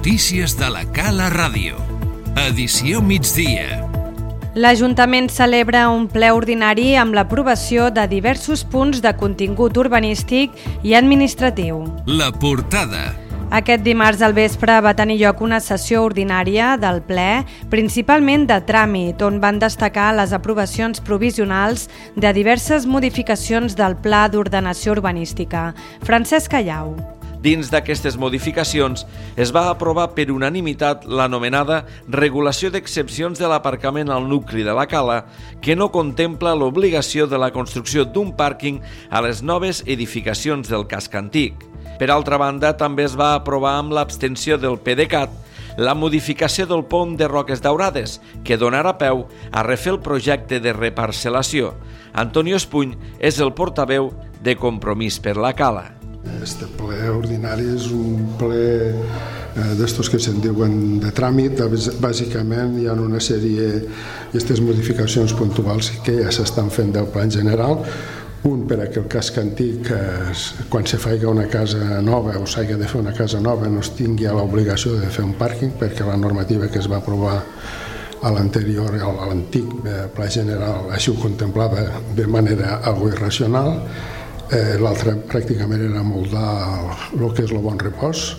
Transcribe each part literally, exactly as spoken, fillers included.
Notícies de la Cala Ràdio. Edició migdia. L'Ajuntament celebra un ple ordinari amb l'aprovació de diversos punts de contingut urbanístic i administratiu. La portada. Aquest dimarts al vespre va tenir lloc una sessió ordinària del ple, principalment de tràmit, on van destacar les aprovacions provisionals de diverses modificacions del Pla d'Ordenació Urbanística. Francesc Callau. Dins d'aquestes modificacions es va aprovar per unanimitat l'anomenada regulació d'excepcions de l'aparcament al nucli de la Cala, que no contempla l'obligació de la construcció d'un pàrquing a les noves edificacions del casc antic. Per altra banda, també es va aprovar amb l'abstenció del PDeCAT la modificació del pont de Roques Daurades, que donarà peu a refer el projecte de reparcel·lació. Antonio Espuny és el portaveu de Compromís per la Cala. Este ple ordinari és un ple eh, d'estos que se'n diuen de tràmit. Bàsicament hi ha una sèrie d'aquestes modificacions puntuals que ja s'estan fent del pla en general. Un, per a que el casc antic, eh, quan se faci una casa nova o s'hagi de fer una casa nova, no es tingui l'obligació de fer un pàrquing, perquè la normativa que es va aprovar a l'anterior, a l'antic eh, pla general, així ho contemplava de manera algo irracional. Eh, l'altre pràcticament era moldar el que és el bon repòs,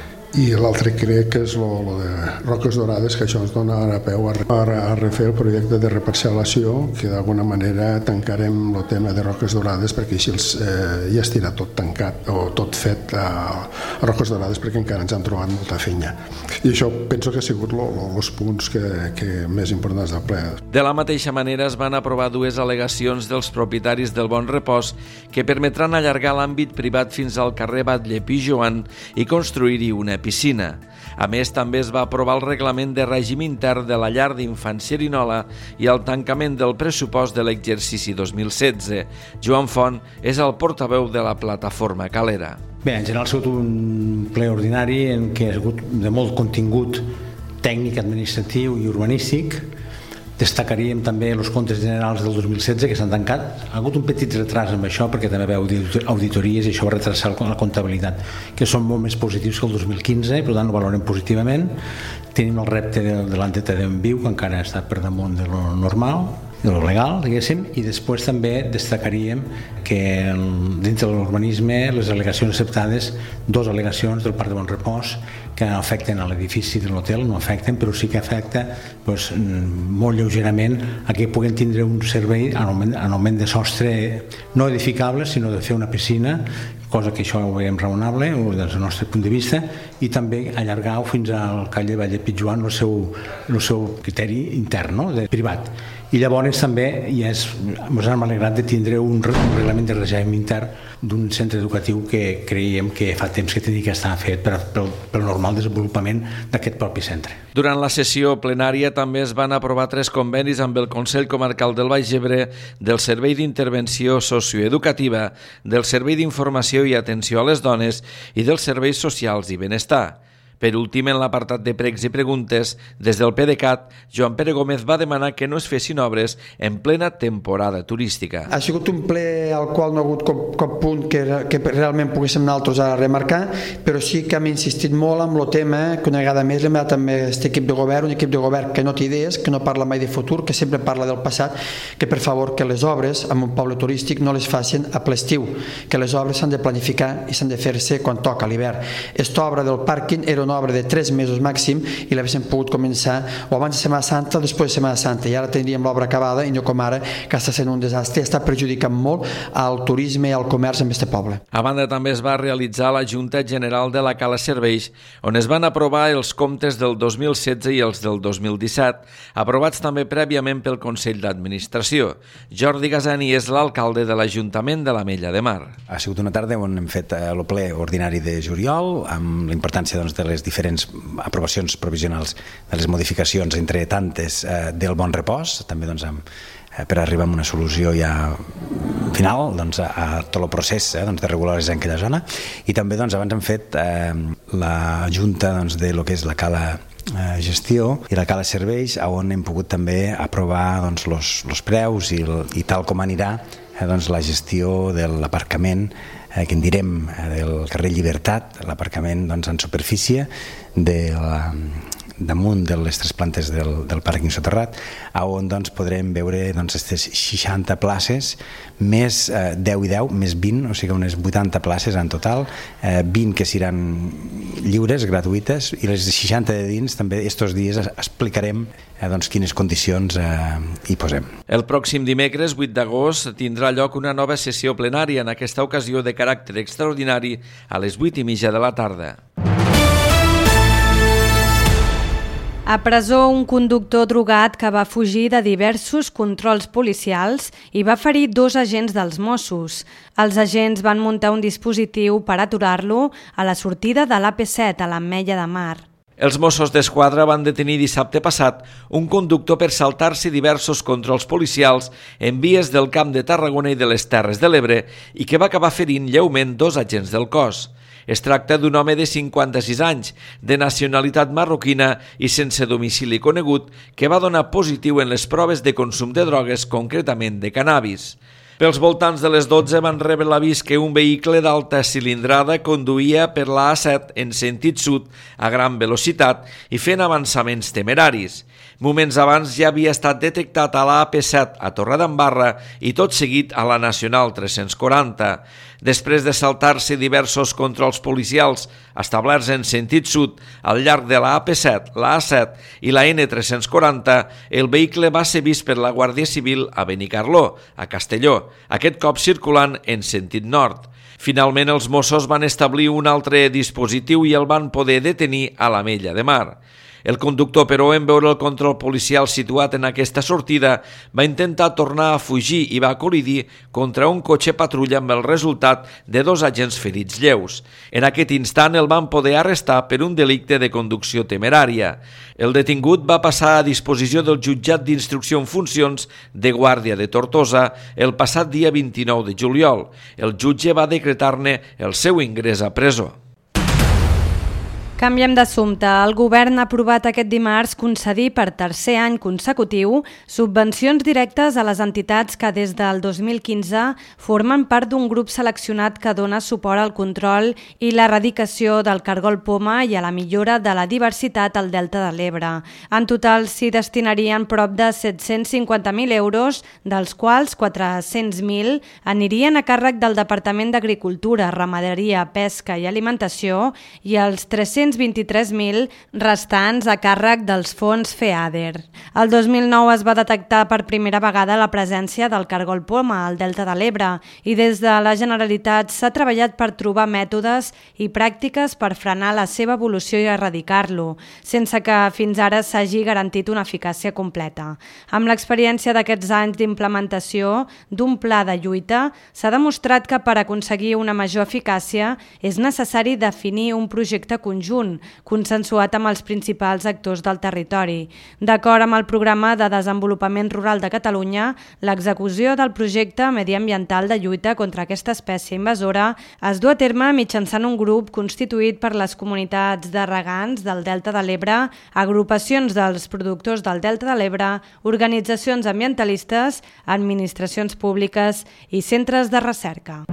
i l'altre crec que és el de Roques Daurades, que això ens dona ara peu a, a refer el projecte de reparcel·lació, que d'alguna manera tancarem el tema de Roques Daurades, perquè així els, eh, ja estirà tot tancat o tot fet a, a Roques Daurades, perquè encara ens han trobat molta feina. I això penso que ha sigut els punts que, que més importants del ple. De la mateixa manera es van aprovar dues al·legacions dels propietaris del Bon Repòs que permetran allargar l'àmbit privat fins al carrer Batlle Pijoan i construir-hi una piscina. A més, també es va aprovar el reglament de règim intern de la llar d'infants Xerinola i el tancament del pressupost de l'exercici dos mil setze. Joan Font és el portaveu de la plataforma calera. Bé, en general ha sigut un ple ordinari en què ha sigut de molt contingut tècnic, administratiu i urbanístic. Destacaríem també els comptes generals del dos mil setze que s'han tancat. Ha hagut un petit retras amb això perquè també veu auditories i això va retrasar la comptabilitat, que són molt més positius que el dos mil quinze i per tant ho valorem positivament. Tenim el repte de l'entitat en viu, que encara està per damunt de lo normal, de lo legal, diguéssim, i després també destacaríem que dintre de l'urbanisme les al·legacions acceptades, dues al·legacions del Parc de Bon Repòs que no afecten a l'edifici de l'hotel, no afecten, però sí que afecta doncs, molt lleugerament a que puguem tindre un servei en augment, en augment de sostre no edificable, sinó de fer una piscina, cosa que això ho veiem raonable des del nostre punt de vista, i també allargar-ho fins al calle Batlle Pijoan el seu, el seu criteri intern, no? De privat. I llavors també ja és, ens hem alegrat de tindre un, un reglament de règim intern d'un centre educatiu que creiem que fa temps que tenia que estar fet per, pel, pel normal desenvolupament d'aquest propi centre. Durant la sessió plenària també es van aprovar tres convenis amb el Consell Comarcal del Baix Ebre, del Servei d'Intervenció Socioeducativa, del Servei d'Informació i Atenció a les Dones i dels Serveis Socials i Benestar. Per últim, en l'apartat de pregs i preguntes, des del PDeCAT, Joan Pere Gómez va demanar que no es fessin obres en plena temporada turística. Ha sigut un ple al qual no ha hagut cap, cap punt que, que realment poguéssim nosaltres a remarcar, però sí que hem insistit molt amb el tema que una vegada més l'hem donat també a aquest equip de govern, un equip de govern que no té idees, que no parla mai de futur, que sempre parla del passat, que per favor que les obres en un poble turístic no les facin a ple estiu, que les obres s'han de planificar i s'han de fer-se quan toca l'hivern. Aquesta obra del pàrquing era una obra de tres mesos màxim i l'haguéssim pogut començar o abans de Setmana Santa o després de Setmana Santa, i ara tindríem l'obra acabada i no com ara, que està sent un desastre i està perjudicant molt al turisme i al comerç en aquest poble. A banda, també es va realitzar la Junta General de la Cala Serveis, on es van aprovar els comptes del dos mil setze i els del dos mil disset, aprovats també prèviament pel Consell d'Administració. Jordi Gasani és l'alcalde de l'Ajuntament de l'Ametlla de Mar. Ha sigut una tarda on hem fet el ple ordinari de juliol, amb la importància doncs, de les diferents aprovacions provisionals de les modificacions entre tantes eh, del Bon Repòs, també doncs, amb, eh, per arribar a una solució ja final doncs, a, a tot el procés eh, doncs, de regularització en aquella zona. I també doncs, abans hem fet eh, la junta doncs, de lo que és la Cala eh, Gestió i la Cala Serveis, on hem pogut també aprovar doncs, los, los preus i, i tal com anirà eh, doncs, la gestió de l'aparcament eh, que en direm eh, del carrer Llibertat, l'aparcament doncs, en superfície de la, damunt de les tres plantes del, del pàrquing soterrat, on doncs, podrem veure doncs, aquestes seixanta places, més eh, deu i deu, més vint, o sigui unes vuitanta places en total, eh, vint que seran lliures, gratuïtes, i les seixanta de dins també estos dies explicarem eh, doncs, quines condicions eh, hi posem. El pròxim dimecres, vuit d'agost, tindrà lloc una nova sessió plenària, en aquesta ocasió de caràcter extraordinari, a les vuit i mitja de la tarda. A presó, un conductor drogat que va fugir de diversos controls policials i va ferir dos agents dels Mossos. Els agents van muntar un dispositiu per aturar-lo a la sortida de l'A P set a l'Ametlla de Mar. Els Mossos d'Esquadra van detenir dissabte passat un conductor per saltar-se diversos controls policials en vies del Camp de Tarragona i de les Terres de l'Ebre i que va acabar ferint lleument dos agents del cos. Es tracta d'un home de cinquanta-sis anys, de nacionalitat marroquina i sense domicili conegut, que va donar positiu en les proves de consum de drogues, concretament de cannabis. Pels voltants de les dotze van rebre l'avís que un vehicle d'alta cilindrada conduïa per la A set en sentit sud a gran velocitat i fent avançaments temeraris. Moments abans ja havia estat detectat a la A P set a Torredembarra i tot seguit a la Nacional tres-cents quaranta. Després de saltar-se diversos controls policials establerts en sentit sud al llarg de la A P set, la A set i la N tres-cents quaranta, el vehicle va ser vist per la Guàrdia Civil a Benicarló, a Castelló, aquest cop circulant en sentit nord. Finalment, els Mossos van establir un altre dispositiu i el van poder detenir a l'Ametlla de Mar. El conductor, però, en veure el control policial situat en aquesta sortida, va intentar tornar a fugir i va col·lidir contra un cotxe patrulla amb el resultat de dos agents ferits lleus. En aquest instant el van poder arrestar per un delicte de conducció temerària. El detingut va passar a disposició del jutjat d'instrucció en funcions de Guàrdia de Tortosa el passat dia vint-i-nou de juliol. El jutge va decretar-ne el seu ingrés a presó. Canviem d'assumpte. El govern ha aprovat aquest dimarts concedir per tercer any consecutiu subvencions directes a les entitats que des del dos mil quinze formen part d'un grup seleccionat que dona suport al control i l'erradicació del cargol poma i a la millora de la diversitat al Delta de l'Ebre. En total s'hi destinarien prop de set-cents cinquanta mil euros, dels quals quatre-cents mil anirien a càrrec del Departament d'Agricultura, Ramaderia, Pesca i Alimentació i els tres-cents vint-i-tres mil restants a càrrec dels fons FEADER. El dos mil nou es va detectar per primera vegada la presència del cargol poma al Delta de l'Ebre i des de la Generalitat s'ha treballat per trobar mètodes i pràctiques per frenar la seva evolució i erradicar-lo, sense que fins ara s'hagi garantit una eficàcia completa. Amb l'experiència d'aquests anys d'implementació d'un pla de lluita, s'ha demostrat que per aconseguir una major eficàcia és necessari definir un projecte conjunt consensuat amb els principals actors del territori. D'acord amb el Programa de Desenvolupament Rural de Catalunya, l'execució del projecte mediambiental de lluita contra aquesta espècie invasora es du a terme mitjançant un grup constituït per les comunitats de regants del Delta de l'Ebre, agrupacions dels productors del Delta de l'Ebre, organitzacions ambientalistes, administracions públiques i centres de recerca.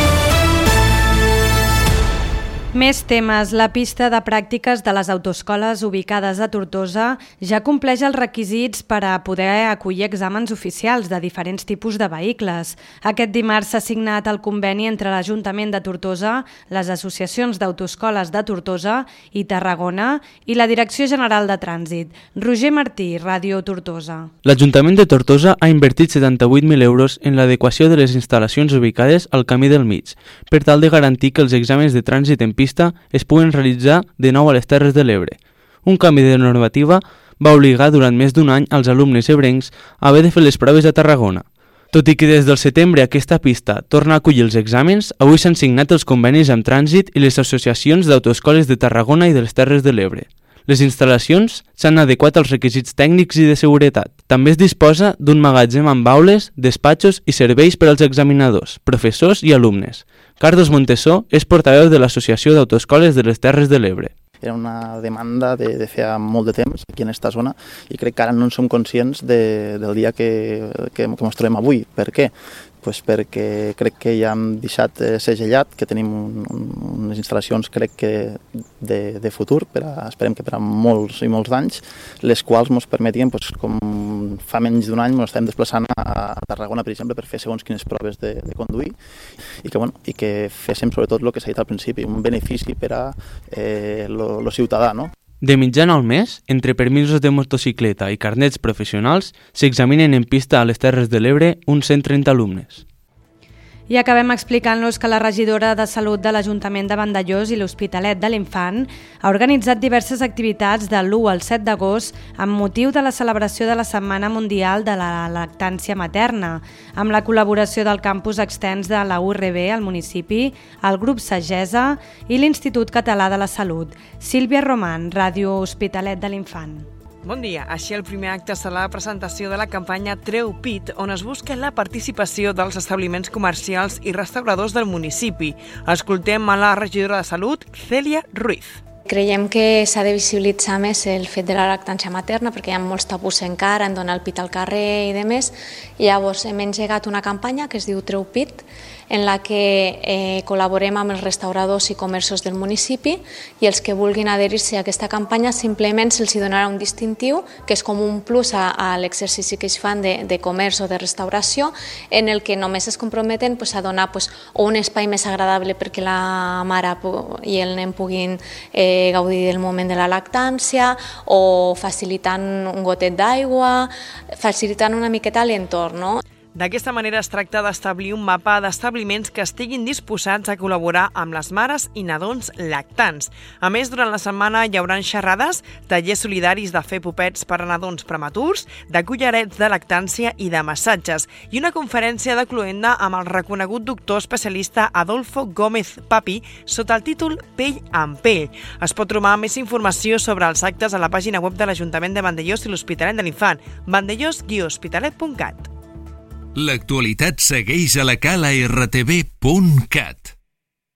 Més temes. La pista de pràctiques de les autoescoles ubicades a Tortosa ja compleix els requisits per a poder acollir exàmens oficials de diferents tipus de vehicles. Aquest dimarts s'ha signat el conveni entre l'Ajuntament de Tortosa, les associacions d'autoescoles de Tortosa i Tarragona i la Direcció General de Trànsit. Roger Martí, Ràdio Tortosa. L'Ajuntament de Tortosa ha invertit setanta-vuit mil euros en l'adequació de les instal·lacions ubicades al Camí del Mig, per tal de garantir que els exàmens de trànsit en pista es puguen realitzar de nou a les Terres de l'Ebre. Un canvi de normativa va obligar durant més d'un any als alumnes ebrencs a haver de fer les proves a Tarragona. Tot i que des del setembre aquesta pista torna a acollir els exàmens, avui s'han signat els convenis amb Trànsit i les associacions d'autoescoles de Tarragona i de les Terres de l'Ebre. Les instal·lacions s'han adequat als requisits tècnics i de seguretat. També es disposa d'un magatzem amb aules, despatxos i serveis per als examinadors, professors i alumnes. Carlos Montesó és portaveu de l'Associació d'Autoescoles de les Terres de l'Ebre. Era una demanda de, de fer molt de temps aquí en aquesta zona i crec que ara no en som conscients de, del dia que, que, que ens trobem avui. Per què? pues perquè crec que ja hem deixat segellat, que tenim un, un, unes instal·lacions crec que de, de futur, per a, esperem que per a molts i molts anys, les quals ens permetien, pues, com fa menys d'un any, ens estem desplaçant a Tarragona, per exemple, per fer segons quines proves de, de conduir i que, bueno, i que féssim sobretot el que s'ha dit al principi, un benefici per a eh, lo, lo ciutadà, no? De mitjana al mes, entre permisos de motocicleta i carnets professionals, s'examinen en pista a les Terres de l'Ebre uns cent trenta alumnes. I acabem explicant-los que la regidora de Salut de l'Ajuntament de Vandellòs i l'Hospitalet de l'Infant ha organitzat diverses activitats de l'u al set d'agost amb motiu de la celebració de la Setmana Mundial de la Lactància Materna, amb la col·laboració del campus extens de la U R B al municipi, el grup Sagesa i l'Institut Català de la Salut. Sílvia Roman, Ràdio Hospitalet de l'Infant. Bon dia. Així el primer acte serà la presentació de la campanya Treu Pit, on es busca la participació dels establiments comercials i restauradors del municipi. Escoltem a la regidora de Salut, Cèlia Ruiz. Creiem que s'ha de visibilitzar més el fet de la lactància materna perquè hi ha molts tabús encara en donar el pit al carrer i demés. I llavors hem engegat una campanya que es diu Treu Pit, en la que eh, col·laborem amb els restauradors i comerços del municipi i els que vulguin adherir-se a aquesta campanya simplement se'ls donarà un distintiu que és com un plus a, a l'exercici que es fan de, de comerç o de restauració en el que només es comprometen pues, a donar pues, un espai més agradable perquè la mare i el nen puguin eh, gaudir del moment de la lactància o facilitant un gotet d'aigua, facilitant una miqueta l'entorn, no? D'aquesta manera es tracta d'establir un mapa d'establiments que estiguin disposats a col·laborar amb les mares i nadons lactants. A més, durant la setmana hi haurà xerrades, tallers solidaris de fer popets per a nadons prematurs, de collarets de lactància i de massatges, i una conferència de cloenda amb el reconegut doctor especialista Adolfo Gómez Papi sota el títol Pell amb pell. Es pot trobar més informació sobre els actes a la pàgina web de l'Ajuntament de Vandellòs i l'Hospitalet de l'Infant, vandellòs guió hospitalet punt cat. L'actualitat segueix a la cala r t v punt cat.